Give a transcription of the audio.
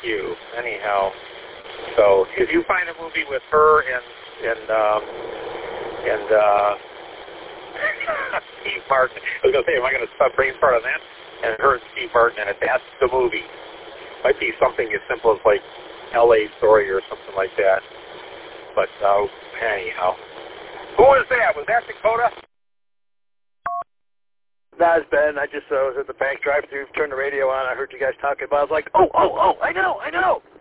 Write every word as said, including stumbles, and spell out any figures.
you. Anyhow, so if you find a movie with her and and um, and uh, Steve Martin, I was going to say, am I going to stop brain fart on that? And her and Steve Martin, and that's the movie. Might be something as simple as like L A Story or something like that. But uh, anyhow, who was that? Was that Dakota? That was Ben. I just uh, was at the bank drive-thru, turned the radio on. I heard you guys talking about it. I was like, oh, oh, oh, I know, I know.